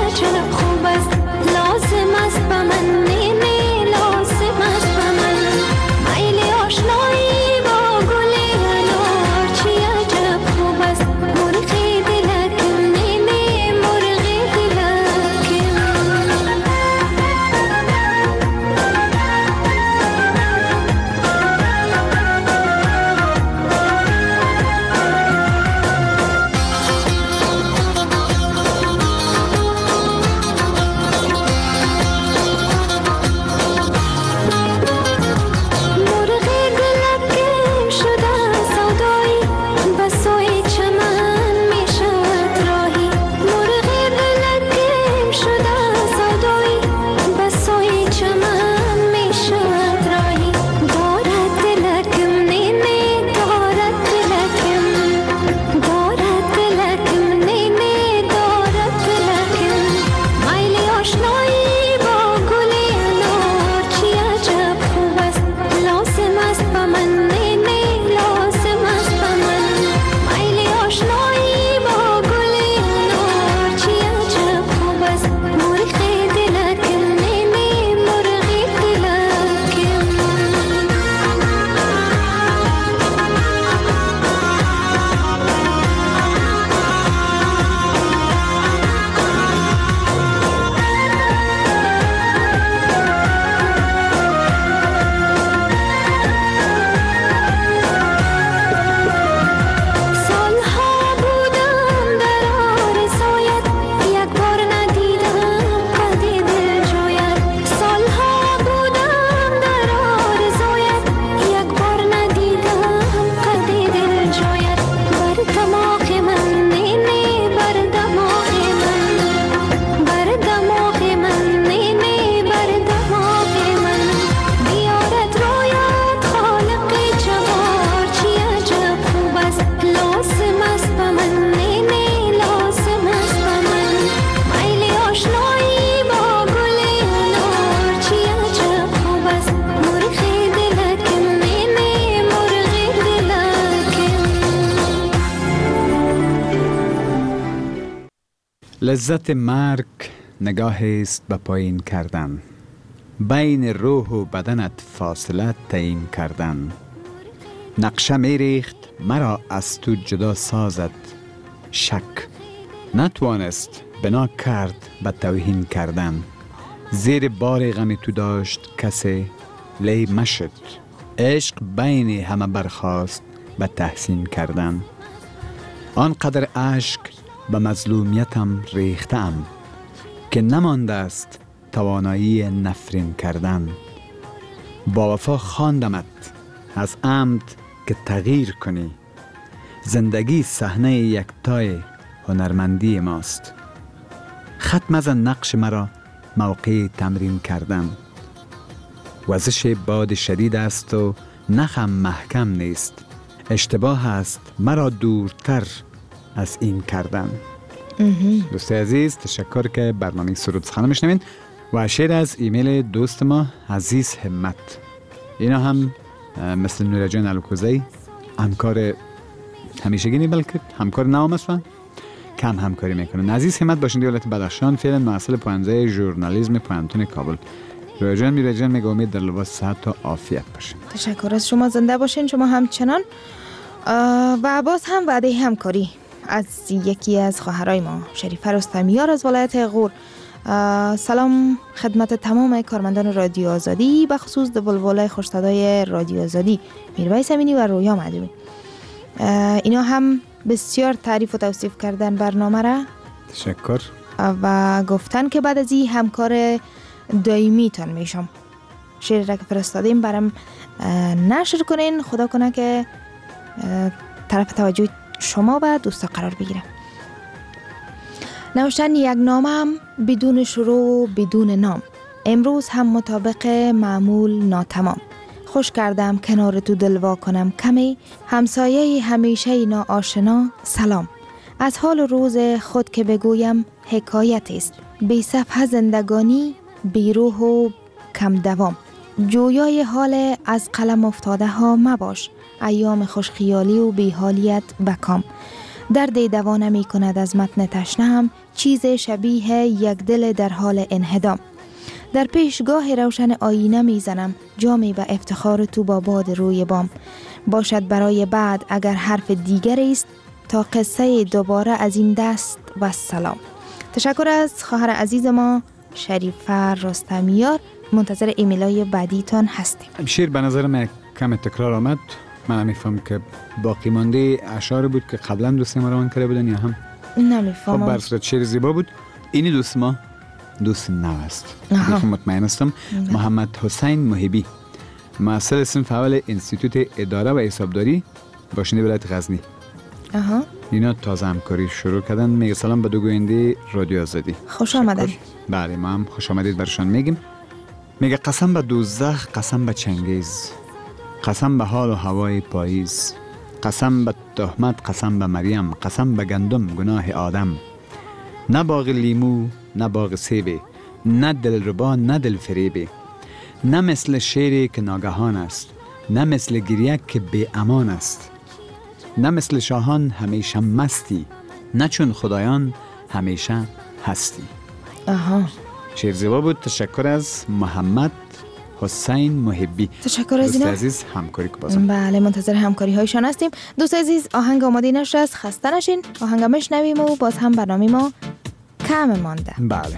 لذت مرگ نگاهی است به پایین کردن، بین روح و بدنت فاصله تعیین کردن. نقشه می ریخت مرا از تو جدا سازد، شک نتوانست بنا کرد به توهین کردن. زیر بار غم تو داشت کسی لی مشد، عشق بین همه برخاست به تحسین کردن. آنقدر اشک به مظلومیتم ریختم که نمانده است توانایی نفرین کردن. با وفا خواندمت از عمد که تغییر کنی، زندگی صحنه یکتای هنرمندی ماست. خط مزن نقش مرا موقع تمرین کردن. وزش باد شدید است و نخم محکم نیست، اشتباه است مرا دورتر از این کردن. دوست عزیز تشکر که برنامه سرود سخن میشنوین و شعر از ایمیل دوست ما عزیز همت. اینا هم مثل نوره جان الکوزی همکار همیشگی نی بلکه همکار نام هستن، کم همکاری میکنن. عزیز همت باشنده ولایت بدخشان، فعلا محصل پانزده ژورنالیسم پانتون کابل. نوره جان میره جان میگه امید در لباس صحت و عافیت باشین. تشکر از شما، زنده باشین شما همچنان. و باز هم وعده همکاری از یکی از خواهرای ما شریفه رستمیار از ولایت غور. سلام خدمت تمام کارمندان رادیو آزادی، به خصوص بلبلای خوش‌صدای رادیو آزادی میرویس امینی و رویا معدومی. اینا هم بسیار تعریف و توصیف کردن برنامه را. تشکر. و گفتن که بعد از این همکار دائمی تان میشم. شعر را که فرستادیم برام نشر کنین، خدا کنه که طرف توجه شما و دوستا قرار بگیره. نوشتن یک نامم بدون شروع بدون نام، امروز هم مطابق معمول ناتمام. خوش کردم کنار تو دلوا کنم کمی، همسایه همیشه ناآشنا سلام. از حال روز خود که بگویم حکایت است، بی صفحه زندگانی بی روح و کم دوام. جویای حال از قلم افتاده ها مباش، ایام خوش خیالی و بی حالیت بکام. درد دوا نمی کند از متن تشنه‌ام، چیز شبیه یک دل در حال انهدام. در پیشگاه روشن آینه می زنم، جامی به افتخار تو با باد روی بام. باشد برای بعد اگر حرف دیگر است، تا قصه دوباره از این دست و سلام. تشکر از خواهر عزیز ما شریفه رستمیار. منتظر ایمیلای بعدیتان هستیم. شعر به نظر من کم تکرار آمد. من نمیفهم که باقی مانده اشعار بود که قبلا دوست ما روان کرده بودن یا هم نمیفهمم. خب برصورت شعر زیبا بود. اینی دوست ما دوست نو است. دیگه مطمئن هستم. محمد حسین محبی، محصل صنف اول انستیتوت اداره و حسابداری، باشنده ولایت غزنی. آها. اینا تازه همکاری شروع کردن. میگه سلام به دو گوینده رادیو آزادی. خوش آمدید. بله ما هم خوش آمدید برشان میگیم. میگه قسم به دوزخ، قسم به چنگیز، قسم به حال و هوای پاییز، قسم به تهمت، قسم به مریم، قسم به گندم گناه آدم. نه باغ لیمو نه باغ سیبه، نه دلربا نه دل فریبه. نه مثل شیری که ناگهان است، نه مثل گریه که بی امان است. نه مثل شاهان همیشه مستی، نه چون خدایان همیشه هستی. آها. شعر زیبا بود. تشکر از محمد حسین محبی. تشکر از اینا. دوست عزیز همکاری که بازم. بله منتظر همکاری هایشان هستیم. دوست عزیز آهنگ آماده نشست، خسته نشین. آهنگ میشنویم و باز هم برنامه ما کم مانده. بله.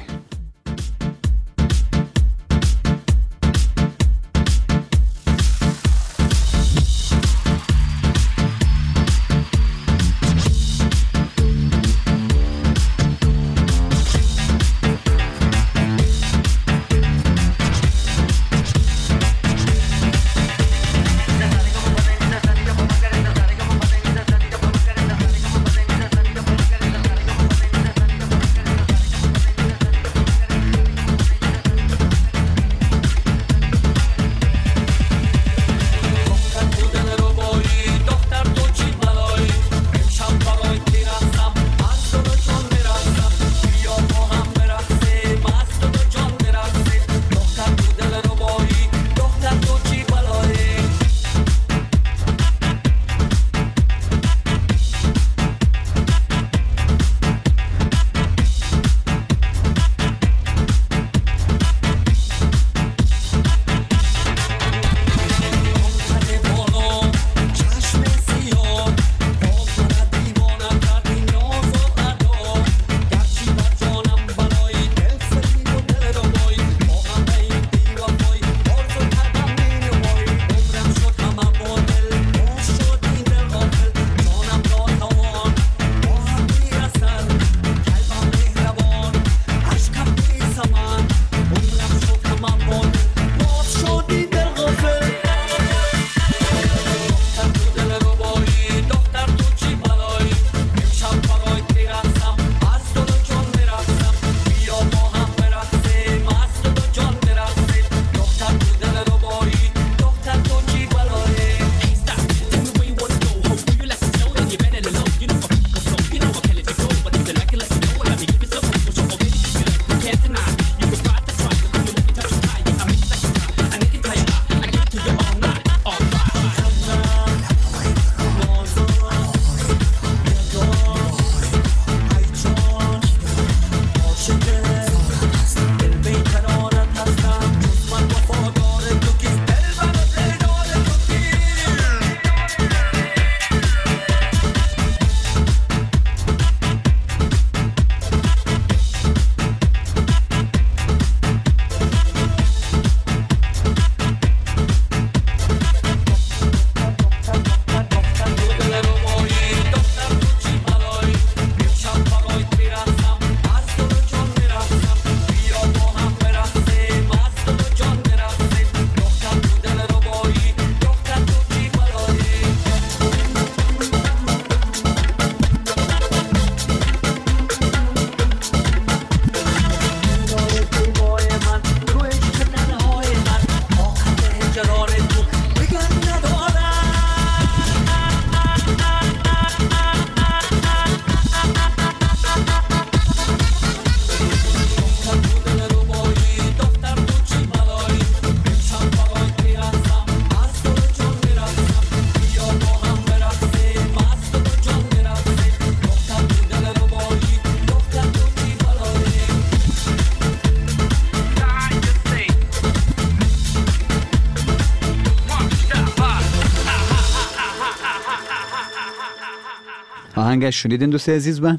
آهنگ شنیدین دوست عزیز؟ با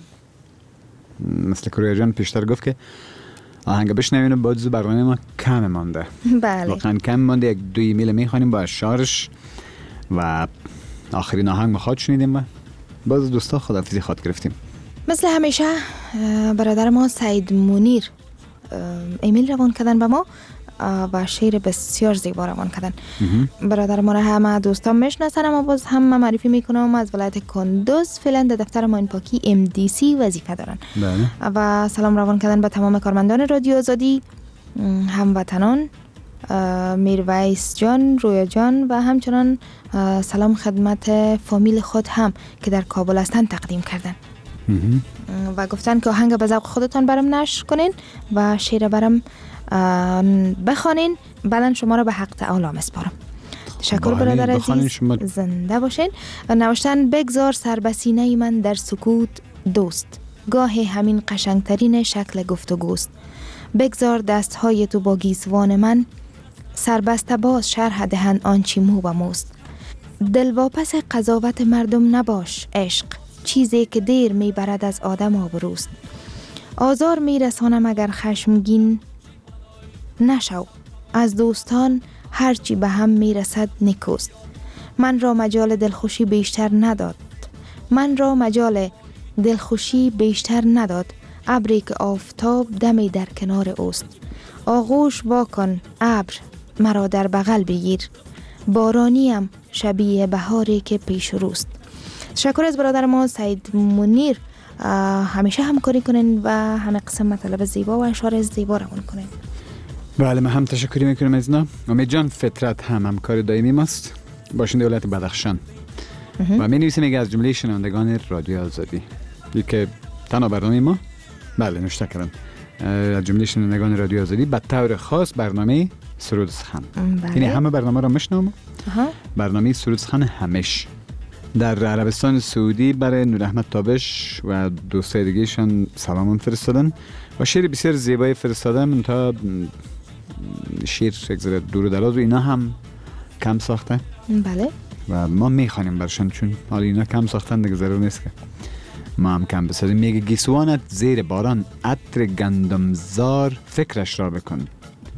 مثل که رویا جان پیشتر گفت که آهنگ بشنوین و باز برنامه ما کم مانده. بله واقعا کم مانده. یک دو ایمیل میخوانیم با اشعارش و آخرین آهنگ ما خواهد شنیدیم. با باز دوستا خداحافظی خواهد گرفتیم. مثل همیشه برادر ما سعید منیر ایمیل روان کردن به ما و شعر بسیار زیبا روان کردن. برادر ما را همه دوستان میشناسن، اما باز هم من معرفی میکنم از ولایت کندوز، فعلا در دفتر ماین پاکی ام دی سی وظیفه دارن. بله. و سلام روان کردن به تمام کارمندان رادیو آزادی، هموطنان، میرویس جان، رویا جان و همچنان سلام خدمت فامیل خود هم که در کابل هستند تقدیم کردن و گفتن که آهنگ به ذوق خودتان برام نشر کنین و شعر برام بخوانین، بعدن شما را به حق تعالی میسپارم. تشکر برادر عزیز، زنده باشین. و نوشتن بگذار سر به سینه من در سکوت دوست، گاه همین قشنگترین شکل گفتگوست. بگذار دستهای تو با گیسوان من، سربسته باز شرح دهن آنچی مو و موست. دلواپس قضاوت مردم نباش عشق، چیزی که دیر میبرد از آدم آبروست. آزار میرسانم اگر خشمگین نشو، از دوستان هرچی به هم میرسد نکوست. من را مجال دلخوشی بیشتر نداد من را مجال دلخوشی بیشتر نداد ابری که آفتاب دمی در کنار اوست. آغوش واکن ابر مرا در بغل بگیر، بارانیم شبیه بهاری که پیش روست. تشکر از برادر ما سعید منیر، همیشه همکاری کنین و همه قسم مطلب زیبا و اشعار زیبا روان کنین. بله، من هم تشکری میکنم از اینا. امید جان فطرت هم همکار دائمی ماست، باشنده ولایت بدخشان و می نویسه میگه از جمله شنوندگان رادیو آزادی که تنها برنامه ما بله نوشته کردن از جمله شنوندگان رادیو آزادی به طور خاص برنامه سرود سخن. یعنی همه برنامه را میشنوم. برنامه سرود سخن همش در عربستان سعودی برای نور احمد تابش و دوستای دیگه‌شان سلام فرستادن و شعر بسیار زیبای فرستادن. تا شعر یک دور و دراز و اینا هم کم ساخته. بله. و ما میخوانیم برشان، چون حالا اینا کم ساختن دیگه ضرور نیست که ما هم کم بسازیم. میگه گیسوانت زیر باران عطر گندمزار فکرش را بکن.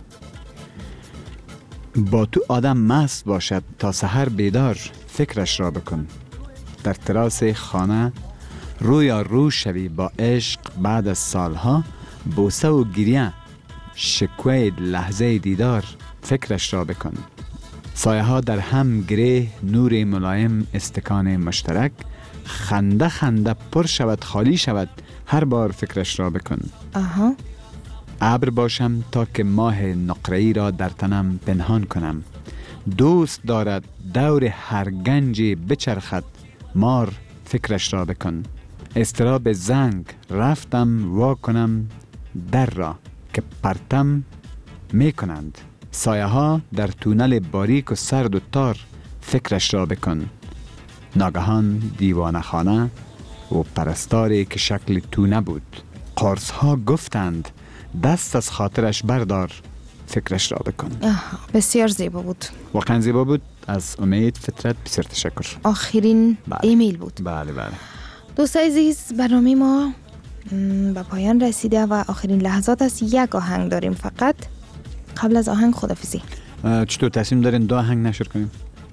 با تو آدم مست باشد تا سحر بیدار فکرش را بکن. در تراس خانه رویا رو شوی با عشق بعد از سالها، بوسه و گریه شکوه لحظه دیدار فکرش را بکن. سایه ها در هم گره نور ملایم استکان مشترک، خنده خنده پر شود خالی شود هر بار فکرش را بکن. آها. ابر باشم تا که ماه نقره‌ای را در تنم پنهان کنم. دوست دارد دور هر گنجی بچرخد مار فکرش را بکن. استراب زنگ رفتم وا کنم در را که پرتم می کنند. سایه ها در تونل باریک و سرد و تار فکرش را بکن. ناگهان دیوانه خانه و پرستاری که شکل تونه بود. قرص ها گفتند دست از خاطرش بردار فکرش را بکن. بسیار زیبا بود، واقعا زیبا بود. از امید فطرت بسیار تشکر. آخرین بله. ایمیل بود. بله بله. دوست عزیز، برنامه ما به پایان رسیده و آخرین لحظات است. یک آهنگ داریم فقط. قبل از آهنگ خدافیزی. چطور تصمیم دارین دو آهنگ نشر کنیم؟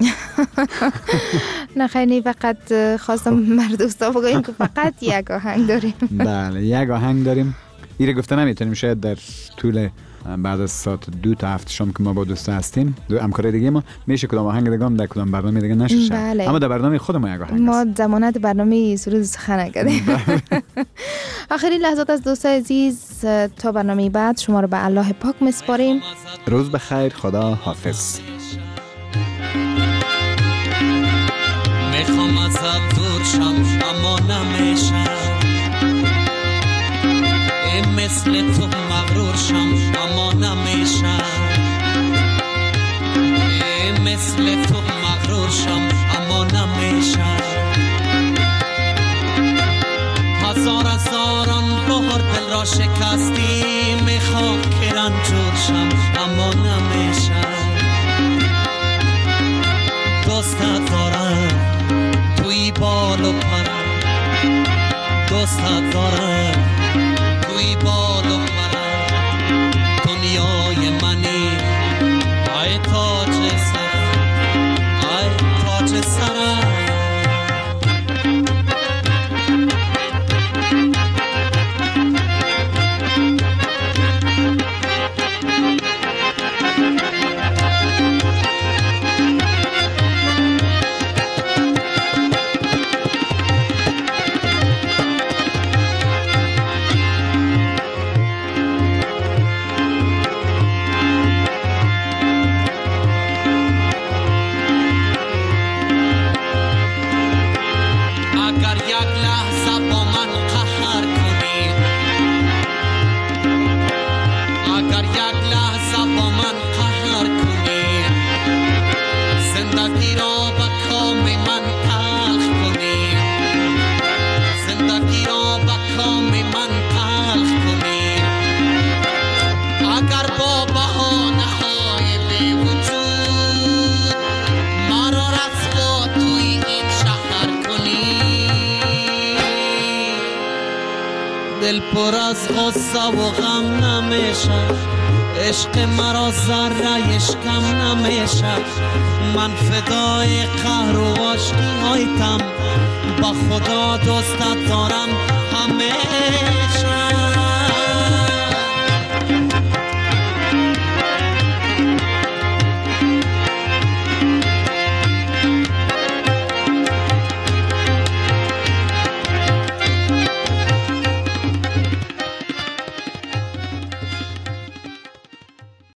نه خیلی، فقط خواستم مرد دوستا بگویم که فقط یک آهنگ داریم. بله یک آهنگ داریم. ایره گفته نمیتونیم، شاید در طول بعد از ساعت دو تا هفت شام که ما با دوستا هستیم دو همکارای دیگه ما میشه کدام آهنگ دیگه هم در کدام برنامه دیگه نشه شد. بله. اما در برنامه خود ما یک آهنگ ما ضمانت برنامه سرود سخن کردیم. آخرین لحظات از دوست عزیز، تا برنامه بعد شما رو به الله پاک میسپاریم. روز بخیر، خدا حافظ. میخوام ازت دور شم اما نمیشم، مثل تو مغرور شم اما نمیشم، مثل تو مغرور شم اما نمیشم. هزار هزاران بار دل را شکستی، میخوام که رنجور شم اما نمیشم. دوست دارم توی بال و پر، دوستت دارم توی بال و پرم دنیای منی ای تاج سرم ای تاج سرم دل پر از غصه و غم نمیشه عشق مرا ذره کم نمیشه من فدای قهر و عشقی هایتم با خدا دوستت دارم همیشه